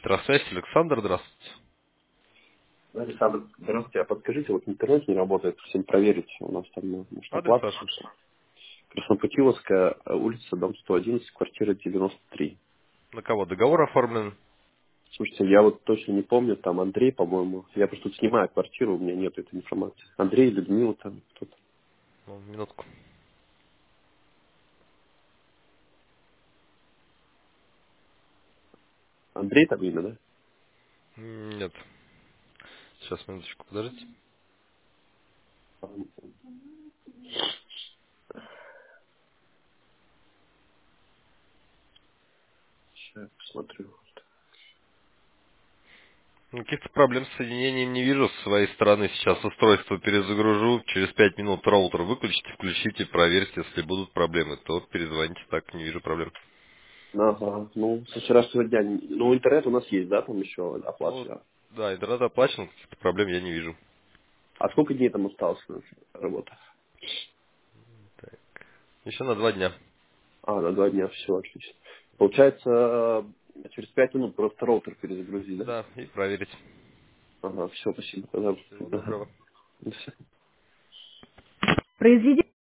Электросвязь, Александр, здравствуйте. Александр, здравствуйте. А подскажите, вот интернет не работает, всем проверить. У нас там, может, Адрес оплата. ваш? Краснопутиловская, улица, дом 111, квартира 93. На кого? Договор оформлен? Слушайте, я вот точно не помню, там Андрей, по-моему. Я просто тут снимаю квартиру, у меня нет этой информации. Андрей, Людмила там кто-то. Ну, минутку. Андрей там имя, да? Нет. Сейчас, минуточку, подождите. Сейчас посмотрю. Каких-то проблем с соединением не вижу с своей стороны. Сейчас устройство перезагружу. Через 5 минут роутер выключите, включите, проверьте. Если будут проблемы, то перезвоните. Так, не вижу проблем. Ага, ну, со вчерашнего дня. Ну, интернет у нас есть, да, там еще Ну, оплата. да, интернет оплачен, каких-то проблем я не вижу. А сколько дней там осталось у нас работа? Так. Еще на 2 дня. А, на 2 дня, все, отлично. Получается, через 5 минут просто роутер перезагрузить, да? Да, и проверить. Ага, все, спасибо. Тогда. Всего Ага. доброго. До свидания. Произведение